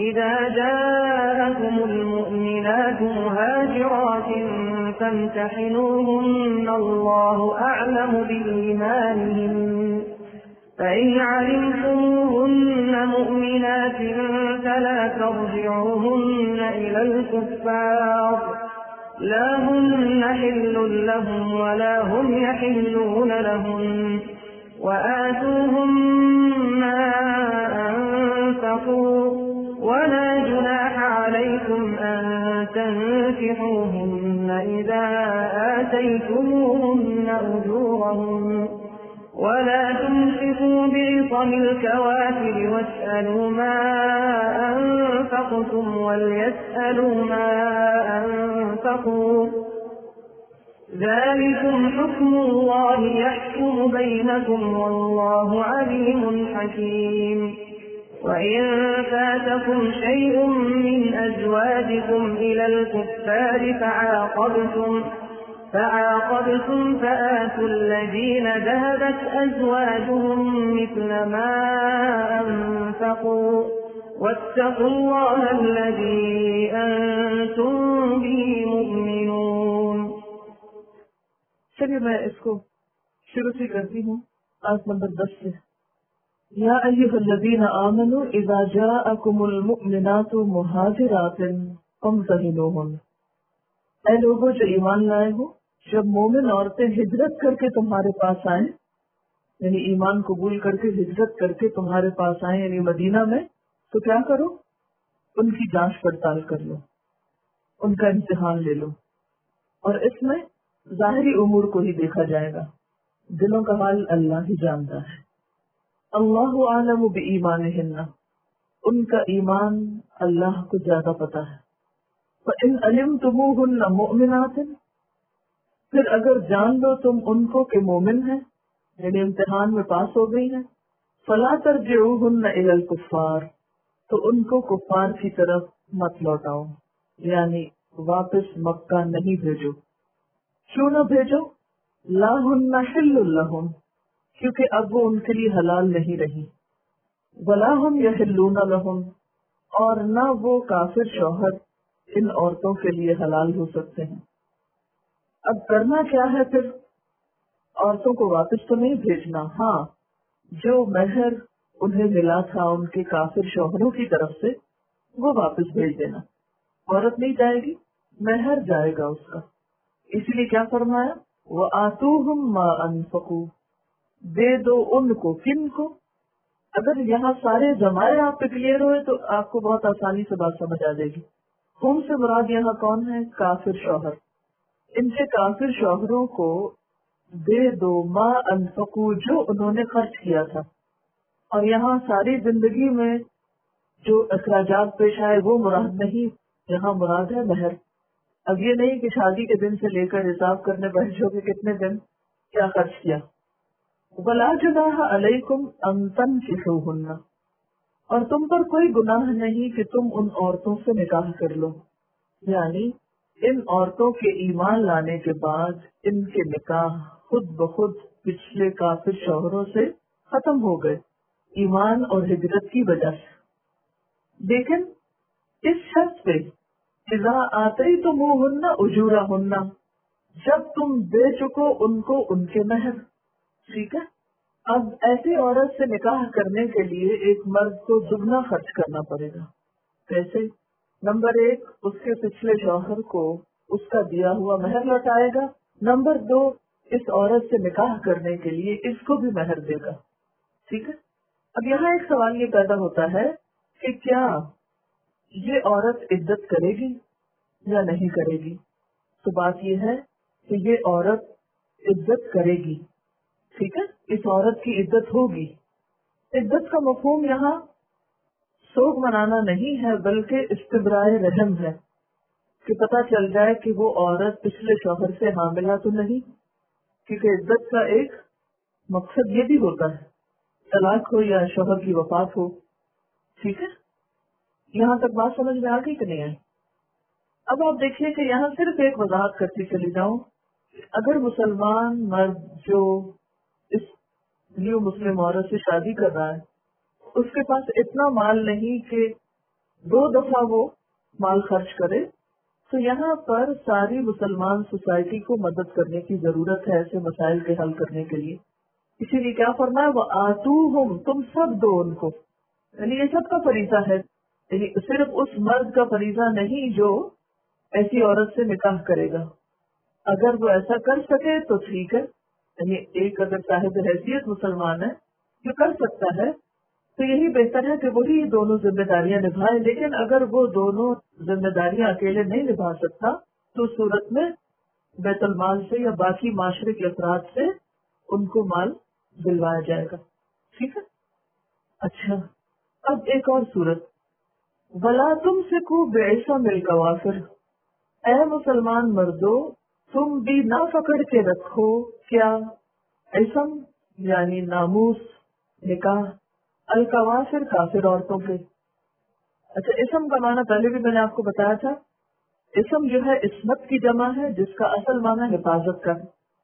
إذا جاءكم المؤمنات مهاجرات فامتحنوهن الله أعلم بإيمانهن فإن علمتموهن مؤمنات فلا ترجعوهن إلى الكفار لا هن حل لهم ولا هم يحلون لهم وآتوهم ما أنفقوا ولا جناح عليكم أن تنكحوهن إذا آتيتموهن أجورهن ولا تمسكوا بعصم الكوافر واسألوا ما أنفقتم وليسألوا ما أنفقوا ذلكم حكم الله يحكم بينكم والله عليم حكيم وإن فاتكم شيء من أزواجكم إلى الكفار فعاقبتم فآتوا الذين ذهبت أزواجهم مثل ما أنفقوا واتقوا الله الذي أنتم به مؤمنون. چلیے میں اس کو شروع سے کرتی ہوں آیت نمبر 10 سے. یا ایھا الذین آمنوا اذا جاءکم المؤمنات مہاجرات فامتحنوہن. اے لوگوں جو ایمان لائے ہو، جب مومن عورتیں ہجرت کر کے تمہارے پاس آئیں، یعنی ایمان قبول کر کے ہجرت کر کے تمہارے پاس آئیں یعنی مدینہ میں، تو کیا کرو؟ ان کی جانچ پڑتال کر لو، ان کا امتحان لے لو. اور اس میں ظاہری امور کو ہی دیکھا جائے گا، دلوں کا حال اللہ ہی جانتا ہے. اللہ اعلم بایمانہن، ان کا ایمان اللہ کو زیادہ پتا ہے. فإن علمتموہن مؤمنات، پھر اگر جان لو تم ان کو کہ مومن ہیں، یعنی امتحان میں پاس ہو گئی ہیں، فلا ترجعوہن الی الکفار، تو ان کو کفار کی طرف مت لوٹاؤ، یعنی واپس مکہ نہیں بھیجو. کیوں نہ بھیجو؟ لا ہن حل لہم، کیونکہ اب وہ ان کے لیے حلال نہیں رہی. ولا ہم یحلون لہم، اور نہ وہ کافر شوہر ان عورتوں کے لیے حلال ہو سکتے ہیں. اب کرنا کیا ہے پھر؟ عورتوں کو واپس تو نہیں بھیجنا، ہاں جو مہر انہیں ملا تھا ان کے کافر شوہروں کی طرف سے وہ واپس بھیج دینا. عورت نہیں جائے گی، مہر جائے گا اس کا. اسی لیے کیا فرمایا؟ وَآتُوهُمْ مَا أَنفَقُوا، دے دو ان کو. کن کو؟ اگر یہاں سارے ضمائر آپ پہ کلیئر ہوئے تو آپ کو بہت آسانی سے بات سمجھ آ جائے گی. ہم سے مراد یہاں کون ہے؟ کافر شوہر. ان کے کافر شوہروں کو دے دو ما انفقوا، جو انہوں نے خرچ کیا تھا. اور یہاں ساری زندگی میں جو اخراجات پیش آئے وہ مراد نہیں، یہاں مراد ہے مہر. اب یہ نہیں کہ شادی کے دن سے لے کر حساب کرنے بیٹھ جاؤ کہ کتنے دن کیا خرچ کیا. وَلَا جُنَاحَ عَلَيْكُمْ أَن تَنكِحُوهُنَّ، اور تم پر کوئی گناہ نہیں کہ تم ان عورتوں سے نکاح کر لو. یعنی ان عورتوں کے ایمان لانے کے بعد ان کے نکاح خود بخود پچھلے کافر شوہروں سے ختم ہو گئے ایمان اور ہجرت کی وجہ سے. لیکن اس شرط پہ اذا آتیتموہن اجورہن، جب تم دے چکو ان کو ان کے مہر. ٹھیک ہے. اب ایسی عورت سے نکاح کرنے کے لیے ایک مرد کو دگنا خرچ کرنا پڑے گا. کیسے؟ نمبر 1، اس کے پچھلے شوہر کو اس کا دیا ہوا مہر لوٹائے گا. نمبر 2، اس عورت سے نکاح کرنے کے لیے اس کو بھی مہر دے گا. ٹھیک ہے. اب یہاں ایک سوال یہ پیدا ہوتا ہے کہ کیا یہ عورت عدت کرے گی یا نہیں کرے گی؟ تو بات یہ ہے کہ یہ عورت عدت کرے گی. ٹھیک ہے. اس عورت کی عدت ہوگی. عدت کا مفہوم یہاں سوگ منانا نہیں ہے بلکہ استبراء رحم ہے، کہ پتہ چل جائے کہ وہ عورت پچھلے شوہر سے حاملہ تو نہیں. کیونکہ عدت کا ایک مقصد یہ بھی ہوتا ہے طلاق ہو یا شوہر کی وفات ہو. ٹھیک ہے. یہاں تک بات سمجھ میں آ گئی کہ نہیں آئی؟ اب آپ دیکھیے کہ یہاں صرف ایک وضاحت کرتی چلی جاؤں. اگر مسلمان مرد جو اس نیو مسلم عورت سے شادی کر رہا ہے اس کے پاس اتنا مال نہیں کہ 2 دفعہ وہ مال خرچ کرے، تو یہاں پر ساری مسلمان سوسائٹی کو مدد کرنے کی ضرورت ہے ایسے مسائل کے حل کرنے کے لیے. اسی لیے کیا فرمایا، وہ آتوہم، تم سب دو ان کو. یعنی یہ سب کا فریضہ ہے، یعنی صرف اس مرد کا فریضہ نہیں جو ایسی عورت سے نکاح کرے گا. اگر وہ ایسا کر سکے تو ٹھیک ہے، یعنی ایک اگر صاحب حیثیت مسلمان ہے جو کر سکتا ہے تو یہی بہتر ہے کہ وہی دونوں ذمہ داریاں نبھائے. لیکن اگر وہ دونوں ذمہ داریاں اکیلے نہیں نبھا سکتا تو اس صورت میں بیت المال سے یا باقی معاشرے کے افراد سے ان کو مال دلوایا جائے گا. ٹھیک ہے. اچھا، اب ایک اور صورت، ولا تم سے کو بیسا مل کوافر، اے مسلمان مردوں تم بھی نہ پکڑ کے رکھو کیا، ایسم یعنی ناموس، نکاح، الکوافر کافر عورتوں کے. اچھا، اسم کا معنی پہلے بھی میں نے آپ کو بتایا تھا. اسم جو ہے عصمت کی جمع ہے جس کا اصل معنی حفاظت کا ہے.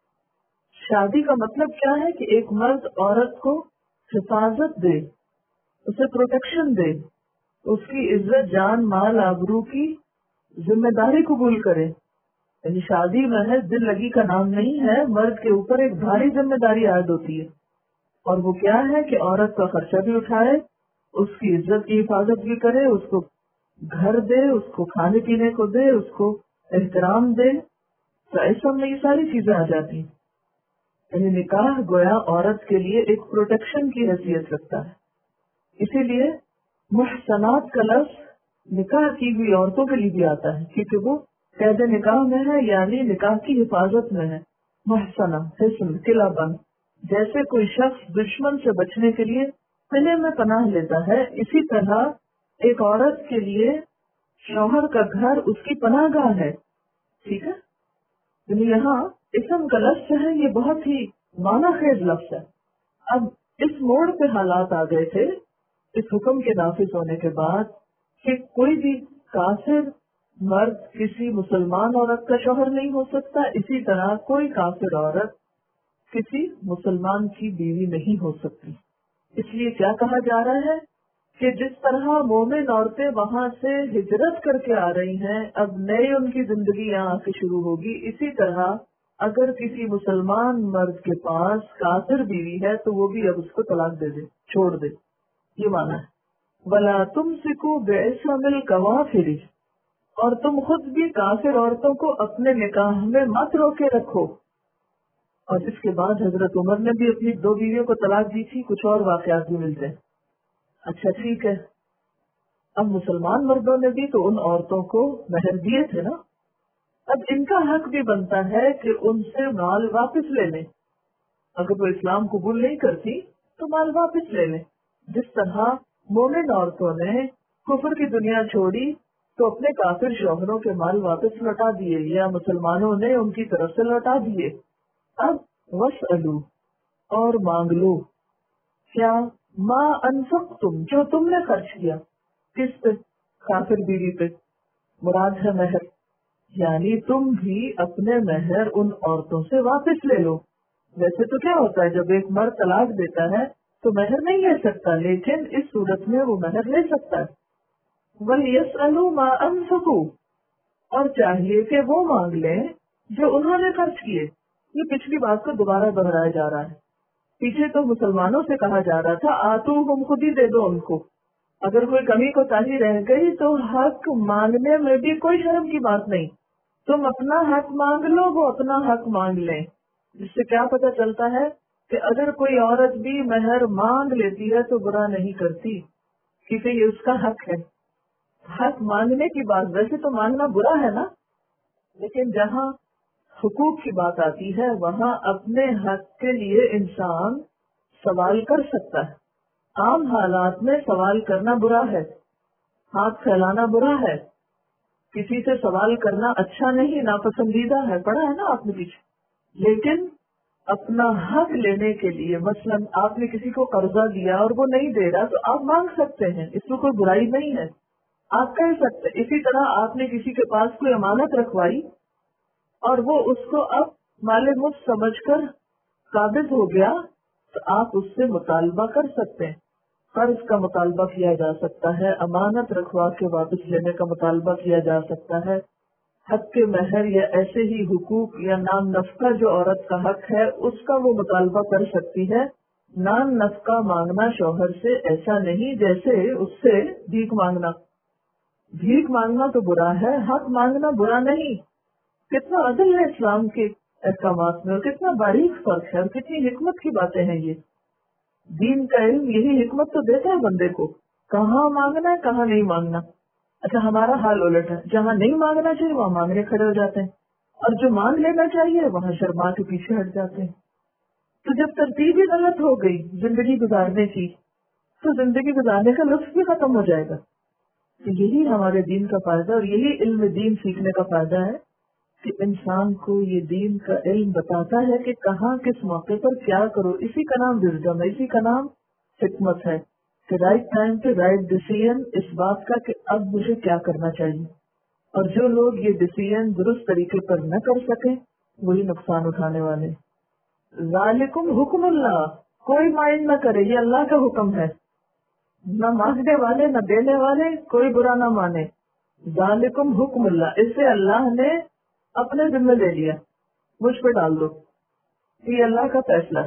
شادی کا مطلب کیا ہے کہ ایک مرد عورت کو حفاظت دے، اسے پروٹیکشن دے، اس کی عزت جان مال آبرو کی ذمہ داری قبول کرے. یعنی شادی محض دل لگی کا نام نہیں ہے، مرد کے اوپر ایک بھاری ذمہ داری عائد ہوتی ہے، اور وہ کیا ہے کہ عورت کا خرچہ بھی اٹھائے، اس کی عزت کی حفاظت بھی کرے، اس کو گھر دے، اس کو کھانے پینے کو دے، اس کو احترام دے. تو ایسا میں یہ ساری چیزیں آ جاتی ہیں. یعنی نکاح گویا عورت کے لیے ایک پروٹیکشن کی حیثیت رکھتا ہے. اسی لیے محسنات کا لفظ نکاح کی ہوئی عورتوں کے لیے بھی آتا ہے کیونکہ وہ قید نکاح میں ہے، یعنی نکاح کی حفاظت میں ہے. محسنہ حسن قلعہ بند، جیسے کوئی شخص دشمن سے بچنے کے لیے قلعے میں پناہ لیتا ہے، اسی طرح ایک عورت کے لیے شوہر کا گھر اس کی پناہ گاہ ہے. ٹھیک ہے. یعنی یہاں اسم کا لفظ ہے، یہ بہت ہی معنی خیز لفظ ہے. اب اس موڑ پہ حالات آ گئے تھے اس حکم کے نافذ ہونے کے بعد کہ کوئی بھی کافر مرد کسی مسلمان عورت کا شوہر نہیں ہو سکتا، اسی طرح کوئی کافر عورت کسی مسلمان کی بیوی نہیں ہو سکتی. اس لیے کیا کہا جا رہا ہے کہ جس طرح مومن عورتیں وہاں سے ہجرت کر کے آ رہی ہیں، اب نئے ان کی زندگی یہاں سے شروع ہوگی، اسی طرح اگر کسی مسلمان مرد کے پاس کافر بیوی ہے تو وہ بھی اب اس کو طلاق دے دے، چھوڑ دے. یہ مانا ہے. ولا تمسکوا بعصم الکوافر، اور تم خود بھی کافر عورتوں کو اپنے نکاح میں مت روکے رکھو. اور اس کے بعد حضرت عمر نے بھی اپنی 2 بیویوں کو طلاق دی تھی. کچھ اور واقعات بھی ملتے ہیں. اچھا ٹھیک ہے. اب مسلمان مردوں نے بھی تو ان عورتوں کو مہر دیے تھے نا، اب ان کا حق بھی بنتا ہے کہ ان سے مال واپس لے لیں. اگر وہ اسلام قبول نہیں کرتی تو مال واپس لے لیں. جس طرح مومن عورتوں نے کفر کی دنیا چھوڑی تو اپنے کافر شوہروں کے مال واپس لوٹا دیے، یا مسلمانوں نے ان کی طرف سے لوٹا دیے. اب وسألو، اور مانگ لو، کیا ما انفقتم، جو تم نے خرچ کیا. کس پہ؟ کافر بیوی پہ. مراد ہے مہر، یعنی تم بھی اپنے مہر ان عورتوں سے واپس لے لو. ویسے تو کیا ہوتا ہے جب ایک مرد طلاق دیتا ہے تو مہر نہیں لے سکتا، لیکن اس صورت میں وہ مہر لے سکتا ہے. وَلْيَسْأَلُوا مَا أَنفَقُوا، اور چاہیے کہ وہ مانگ لیں جو انہوں نے خرچ کیے. یہ پچھلی بات کو دوبارہ دہرایا جا رہا ہے. پیچھے تو مسلمانوں سے کہا جا رہا تھا آتوہم، خود ہی دے دو ان کو. اگر کوئی کمی کوتاہی رہ گئی تو حق مانگنے میں بھی کوئی شرم کی بات نہیں. تم اپنا حق مانگ لو، وہ اپنا حق مانگ لیں. جس سے کیا پتہ چلتا ہے کہ اگر کوئی عورت بھی مہر مانگ لیتی ہے تو برا نہیں کرتی، کیونکہ یہ اس کا حق ہے. حق مانگنے کی بات، ویسے تو مانگنا برا ہے نا، لیکن جہاں حقوق کی بات آتی ہے وہاں اپنے حق کے لیے انسان سوال کر سکتا ہے. عام حالات میں سوال کرنا برا ہے، ہاتھ پھیلانا برا ہے، کسی سے سوال کرنا اچھا نہیں، ناپسندیدہ ہے، پڑھا ہے نا آپ نے پیچھے. لیکن اپنا حق لینے کے لیے، مثلا آپ نے کسی کو قرضہ دیا اور وہ نہیں دے رہا تو آپ مانگ سکتے ہیں، اس میں کوئی برائی نہیں ہے، آپ کہہ سکتے. اسی طرح آپ نے کسی کے پاس کوئی امانت رکھوائی اور وہ اس کو اب مال مفت سمجھ کر قابض ہو گیا تو آپ اس سے مطالبہ کر سکتے ہیں. قرض کا مطالبہ کیا جا سکتا ہے، امانت رکھوا کے واپس لینے کا مطالبہ کیا جا سکتا ہے، حق کے مہر یا ایسے ہی حقوق یا نام نفقہ جو عورت کا حق ہے اس کا وہ مطالبہ کر سکتی ہے۔ نام نفقہ مانگنا شوہر سے ایسا نہیں جیسے اس سے بھیک مانگنا۔ بھیک مانگنا تو برا ہے، حق مانگنا برا نہیں۔ کتنا عدل ہے اسلام کے احکامات میں، اور کتنا باریک فرق ہے، اور کتنی حکمت کی باتیں ہیں یہ۔ دین کا علم یہی حکمت تو دیتا ہے بندے کو، کہاں مانگنا ہے کہاں نہیں مانگنا۔ اچھا ہمارا حال الٹ ہے، جہاں نہیں مانگنا چاہیے وہاں مانگنے کھڑے ہو جاتے ہیں، اور جو مانگ لینا چاہیے وہاں شرما کے پیچھے ہٹ جاتے ہیں۔ تو جب ترتیب ہی غلط ہو گئی زندگی گزارنے کی، تو زندگی گزارنے کا لطف بھی ختم ہو جائے گا۔ تو یہی ہمارے دین کا فائدہ اور یہی علم دین سیکھنے کا فائدہ ہے کہ انسان کو یہ دین کا علم بتاتا ہے کہ کہاں کس موقع پر کیا کرو۔ اسی کا نام وزڈم ہے، اسی کا نام حکمت ہے کہ رائٹ ٹائم پہ رائٹ ڈیسیژن، اس بات کا کہ اب مجھے کیا کرنا چاہیے۔ اور جو لوگ یہ ڈیسیژن درست طریقے پر نہ کر سکیں وہی نقصان اٹھانے والے۔ ذالکم حکم اللہ، کوئی مائنڈ نہ کرے، یہ اللہ کا حکم ہے، نہ مانگنے والے نہ دینے والے کوئی برا نہ مانے۔ ذالکم حکم اللہ، اس سے اللہ نے اپنے ذمہ لے لیا، مجھ پہ ڈال دو، یہ اللہ کا فیصلہ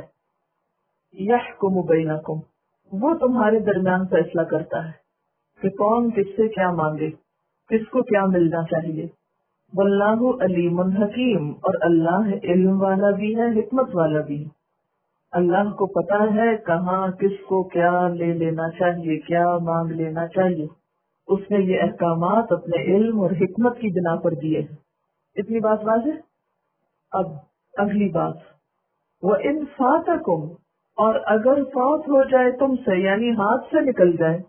ہے۔ یحکم بینکم، وہ تمہارے درمیان فیصلہ کرتا ہے کہ کون کس سے کیا مانگے، کس کو کیا ملنا چاہیے۔ واللہ علیم حکیم، اور اللہ علم والا بھی ہے حکمت والا بھی ہے۔ اللہ کو پتا ہے کہاں کس کو کیا لے لینا چاہیے، کیا مانگ لینا چاہیے۔ اس نے یہ احکامات اپنے علم اور حکمت کی بنا پر دیے ہیں۔ اتنی بات واضح۔ اب اگلی بات، وَإِنْ فَاتَكُمْ، اور اگر فوت ہو جائے تم سے، یعنی ہاتھ سے نکل جائے،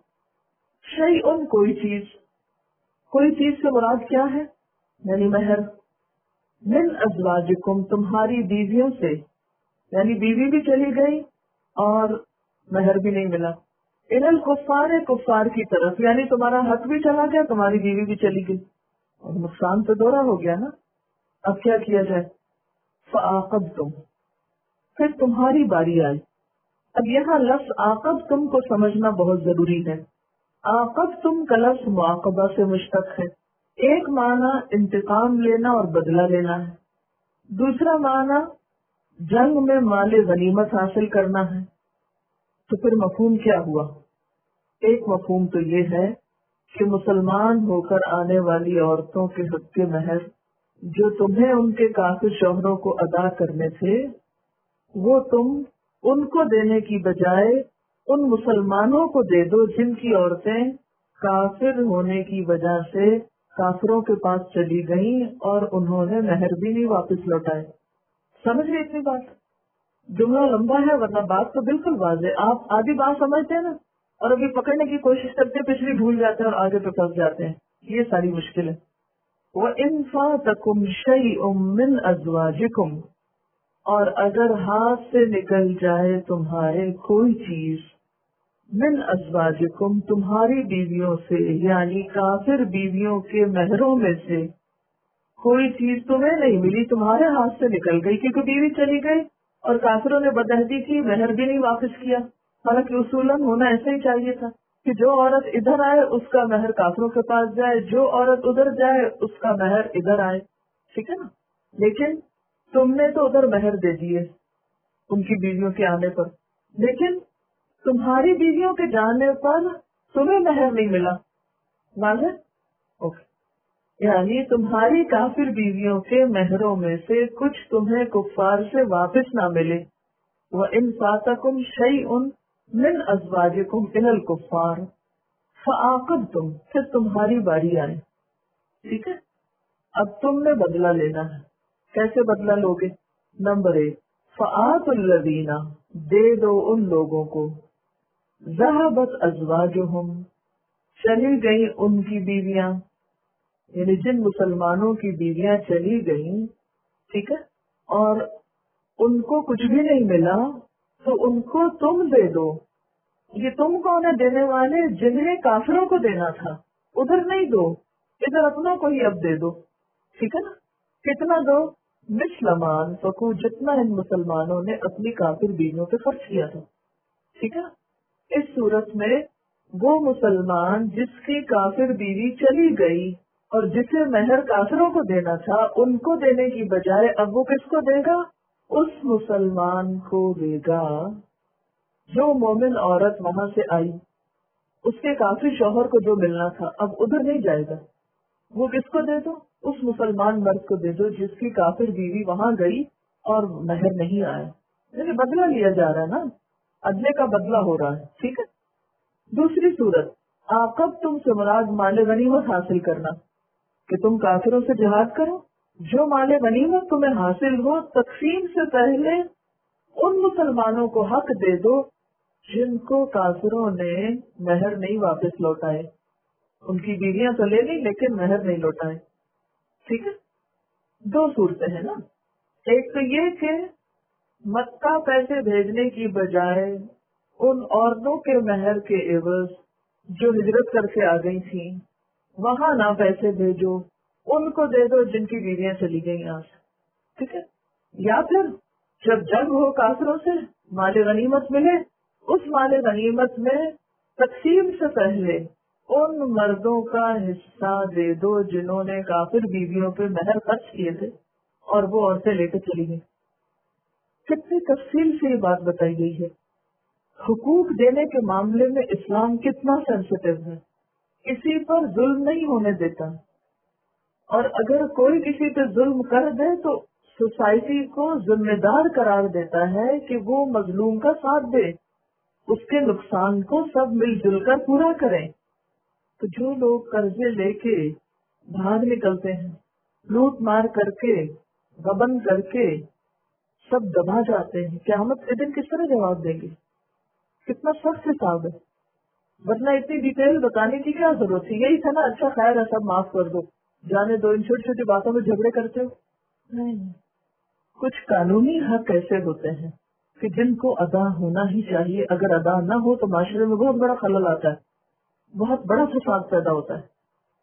شیئن کوئی چیز، کوئی چیز سے مراد کیا ہے؟ یعنی مہر، من ازواجکم تمہاری بیویوں سے، یعنی بیوی بھی چلی گئی اور مہر بھی نہیں ملا، الی الکفار، کفار کی طرف، یعنی تمہارا حق بھی چلا گیا، تمہاری بیوی بھی چلی گئی، اور نقصان تو دوہرا ہو گیا نا۔ اب کیا کیا جائے؟ فعاقبتم، پھر تمہاری باری آئی۔ اب یہاں لفظ عاقبتم کو سمجھنا بہت ضروری ہے۔ عاقبتم کا لفظ معاقبہ سے مشتق ہے۔ ایک معنی انتقام لینا اور بدلہ لینا ہے، دوسرا معنی جنگ میں مال غنیمت حاصل کرنا ہے۔ تو پھر مفہوم کیا ہوا؟ ایک مفہوم تو یہ ہے کہ مسلمان ہو کر آنے والی عورتوں کے حق کے مہر جو تمہیں ان کے کافر شوہروں کو ادا کرنے تھے، وہ تم ان کو دینے کی بجائے ان مسلمانوں کو دے دو جن کی عورتیں کافر ہونے کی وجہ سے کافروں کے پاس چلی گئیں اور انہوں نے مہر بھی نہیں واپس لوٹائے۔ سمجھ گئے اتنی بات؟ جملہ لمبا ہے ورنہ بات تو بالکل واضح۔ آپ آدھی بات سمجھتے ہیں نا، اور ابھی پکڑنے کی کوشش کرتے ہیں، پچھلی بھول جاتے ہیں اور آگے پہ پھنس جاتے ہیں، یہ ساری مشکل ہے۔ وَإِنْ فَاتَكُمْ شَيْءٌ مِّنْ أَزْوَاجِكُمْ، اور اگر ہاتھ سے نکل جائے تمہارے کوئی چیز، من ازواجکم تمہاری بیویوں سے، یعنی کافر بیویوں کے مہروں میں سے کوئی چیز تمہیں نہیں ملی، تمہارے ہاتھ سے نکل گئی، کیونکہ بیوی چلی گئی اور کافروں نے بدعہدی کی، مہر بھی نہیں واپس کیا۔ حالانکہ اصولاً ہونا ایسا ہی چاہیے تھا کہ جو عورت ادھر آئے اس کا مہر کافروں کے پاس جائے، جو عورت ادھر جائے اس کا مہر ادھر آئے، ٹھیک ہے نا؟ لیکن تم نے تو ادھر مہر دے دیے ان کی بیویوں کے آنے پر، لیکن تمہاری بیویوں کے جانے پر تمہیں مہر نہیں ملا۔ واضح؟ اوکے، یعنی تمہاری کافر بیویوں کے مہروں میں سے کچھ تمہیں کفار سے واپس نہ ملے۔ وَإِنْ فَاتَكُمْ شَيْءٌ مِّنْ أَزْوَاجِكُمْ إِلَى الْكُفَّارِ فَعَاقَبْتُمْ، پھر تمہاری باری آئے، ٹھیک ہے؟ اب تم نے بدلہ لینا ہے۔ کیسے بدلہ لوگے؟ نمبر 1، فَآتُوا الَّذِينَ، دے دو ان لوگوں کو، ذَهَبَتْ أَزْوَاجُهُمْ، چلی گئی ان کی بیویاں، یعنی جن مسلمانوں کی بیویاں چلی گئیں، ٹھیک ہے، اور ان کو کچھ بھی نہیں ملا، تو ان کو تم دے دو۔ یہ تم کون ہے دینے والے؟ جنہیں کافروں کو دینا تھا ادھر نہیں دو، ادھر اپنوں کو ہی اب دے دو، ٹھیک ہے نا؟ کتنا دو؟ مسلمان فکو، جتنا ان مسلمانوں نے اپنی کافر بیویوں پہ خرچ کیا تھا، ٹھیک ہے نا؟ اس صورت میں وہ مسلمان جس کی کافر بیوی چلی گئی اور جسے مہر کافروں کو دینا تھا ان کو دینے کی بجائے اب وہ کس کو دے گا؟ اس مسلمان کو دے گا جو مومن عورت وہاں سے آئی، اس کے کافر شوہر کو جو ملنا تھا اب ادھر نہیں جائے گا، وہ کس کو دے دو؟ اس مسلمان مرد کو دے دو جس کی کافر بیوی وہاں گئی اور مہر نہیں آیا، یعنی بدلہ لیا جا رہا ہے نا، عدلے کا بدلہ ہو رہا ہے، ٹھیک ہے۔ دوسری صورت، عاقب تم سے مراد مال غنیمت حاصل کرنا، کہ تم کافروں سے جہاد کرو، جو مال غنیمت تمہیں حاصل ہو تقسیم سے پہلے ان مسلمانوں کو حق دے دو جن کو کافروں نے مہر نہیں واپس لوٹائے، ان کی بیویاں تو لے لی لیکن مہر نہیں لوٹائے، ٹھیک ہے۔ دو صورتیں ہیں نا، ایک تو یہ کہ مکہ پیسے بھیجنے کی بجائے ان عورتوں کے مہر کے عوض جو ہجرت کر کے آ گئی تھیں وہاں نہ پیسے بھیجو، ان کو دے دو جن کی بیویاں چلی گئی یہاں سے، ٹھیک ہے۔ یا پھر جب جنگ ہو کافروں سے مال غنیمت ملے، اس مال غنیمت میں تقسیم سے پہلے ان مردوں کا حصہ دے دو جنہوں نے کافر بیویوں پہ مہر خرچ کیے تھے اور وہ عورتیں لے کے چلی گئی۔ کتنی تفصیل سے یہ بات بتائی گئی ہے۔ حقوق دینے کے معاملے میں اسلام کتنا سینسیٹیو ہے، کسی پر ظلم نہیں ہونے دیتا، اور اگر کوئی کسی پہ ظلم کر دے تو سوسائٹی کو ذمہ دار قرار دیتا ہے کہ وہ مظلوم کا ساتھ دے، اس کے نقصان کو سب مل جل کر پورا کریں۔ تو جو لوگ قرضے لے کے بھاگ نکلتے ہیں، لوٹ مار کر کے، غبن کر کے سب دبا جاتے ہیں، قیامت کے دن کس طرح جواب دیں گے؟ کتنا سخت حساب ہے، ورنہ اتنی ڈیٹیل بتانے کی کیا ضرورت تھی؟ یہی تھا نا، اچھا خیر ہے سب معاف کر دو، جانے دو، ان چھوٹی چھوٹی باتوں میں جھگڑے کرتے ہو۔ نہیں، کچھ قانونی حق ایسے ہوتے ہیں کہ جن کو ادا ہونا ہی چاہیے، اگر ادا نہ ہو تو معاشرے میں بہت بڑا خلل آتا ہے، بہت بڑا فساد پیدا ہوتا ہے۔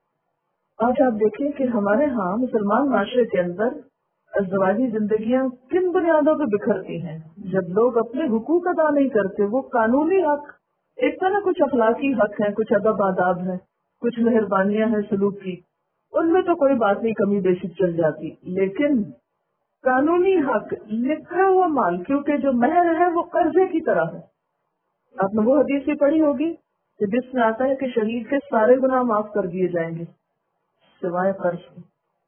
آج آپ دیکھیں کہ ہمارے ہاں مسلمان معاشرے کے اندر ازدواجی زندگیاں کن بنیادوں پہ بکھرتی ہیں؟ جب لوگ اپنے حقوق ادا نہیں کرتے، وہ قانونی حق، ایک طرح کچھ اخلاقی حق ہیں، کچھ ادب آداب ہیں، کچھ مہربانیاں ہیں سلوک کی، ان میں تو کوئی بات نہیں، کمی بیشی چل جاتی، لیکن قانونی حق، لکھا ہوا مال، کیونکہ جو مہر ہے وہ قرضے کی طرح ہے۔ آپ نے وہ حدیث بھی پڑھی ہوگی کہ جس میں آتا ہے کہ شہید کے سارے گناہ معاف کر دیے جائیں گے سوائے قرض کے۔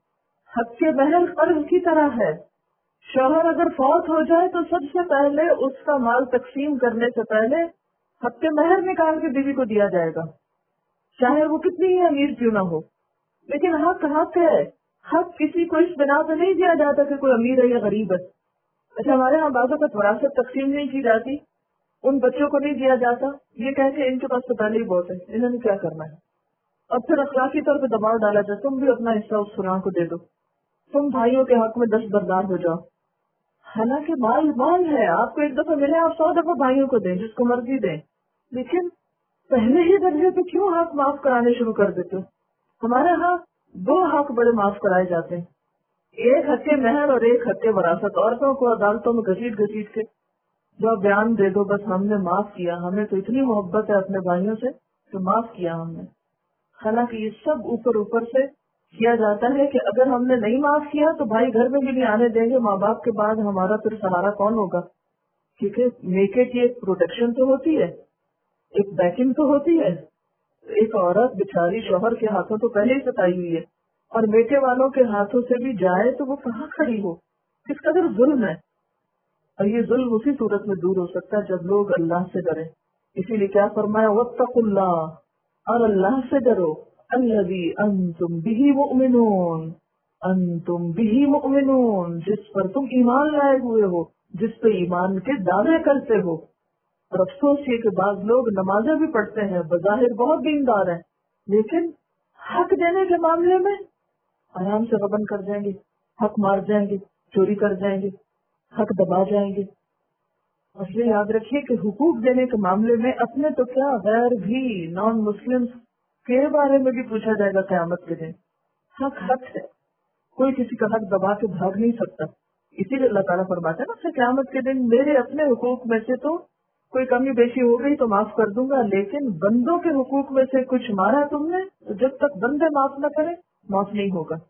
حق کے مہر قرض کی طرح ہے، شوہر اگر فوت ہو جائے تو سب سے پہلے اس کا مال تقسیم کرنے سے پہلے حق کے مہر نکال کے بیوی کو دیا جائے گا، چاہے وہ کتنی ہی امیر کیوں نہ ہو، لیکن حق حق ہے۔ حق کسی کو اس بنا پہ نہیں دیا جاتا کہ کوئی امیر ہے یا غریب ہے۔ اچھا، ہمارے یہاں بعضوں کا وراثت تقسیم نہیں کی جاتی، ان بچوں کو نہیں دیا جاتا، یہ کہہ کے ان کے پاس تو پہلے ہی بہت ہے، انہوں نے کیا کرنا ہے، اور پھر اخلاقی طور پہ دباؤ ڈالا جائے، تم بھی اپنا حصہ اس فلاں کو دے دو، تم بھائیوں کے حق میں دستبردار ہو جاؤ۔ حالانکہ مال مال ہے، آپ کو ایک دفعہ ملے آپ 100 دفعہ بھائیوں کو دیں، جس کو مرضی دیں، لیکن پہلے ہی درجے پہ کیوں حق معاف کرانے شروع کر دیتے ہو؟ ہمارے ہاں 2 حق بڑے معاف کرائے جاتے ہیں، ایک حق مہر اور ایک حق وراثت۔ عورتوں کو عدالتوں میں گھسیٹ گھسیٹ کے جو بیان دے دو، بس ہم نے معاف کیا، ہمیں تو اتنی محبت ہے اپنے بھائیوں سے تو معاف کیا ہم نے۔ حالانکہ یہ سب اوپر اوپر سے کیا جاتا ہے کہ اگر ہم نے نہیں معاف کیا تو بھائی گھر میں بھی نہیں آنے دیں گے، ماں باپ کے بعد ہمارا پھر سہارا کون ہوگا؟ کیونکہ میکے کی ایک پروٹیکشن تو ہوتی ہے، ایک بیکنگ تو ہوتی ہے۔ ایک عورت بیچاری شوہر کے ہاتھوں تو پہلے ہی ستائی ہوئی ہے، اور میکے والوں کے ہاتھوں سے بھی جائے تو وہ کہاں کھڑی ہو؟ کس قدر ظلم ہے، اور یہ ظلم اسی صورت میں دور ہو سکتا ہے جب لوگ اللہ سے ڈریں۔ اسی لیے کیا فرمایا، واتقوا اللہ، اور اللہ سے ڈرو، الذی انتم بہ مؤمنون، انتم بہ مؤمنون، جس پر تم ایمان لائے ہوئے ہو، جس پہ ایمان کے دعوے کرتے ہو۔ اور افسوس یہ کہ بعض لوگ نمازیں بھی پڑھتے ہیں، بظاہر بہت دیندار ہیں، لیکن حق دینے کے معاملے میں آرام سے غبن کر جائیں گے، حق مار جائیں گے، چوری کر جائیں گے، حق دبا جائیں گے۔ اور یہ یاد رکھیے کہ حقوق دینے کے معاملے میں اپنے تو کیا، غیر بھی نان مسلم کے بارے میں بھی پوچھا جائے گا قیامت کے دن۔ حق حق ہے، کوئی کسی کا حق دبا کے بھاگ نہیں سکتا۔ اسی لیے اللہ تعالیٰ فرماتا ہے نا کہ قیامت کے دن میرے اپنے حقوق میں سے تو کوئی کمی بیشی ہو گئی تو معاف کر دوں گا، لیکن بندوں کے حقوق میں سے کچھ مارا تم نے تو جب تک بندے معاف نہ کرے معاف نہیں ہوگا.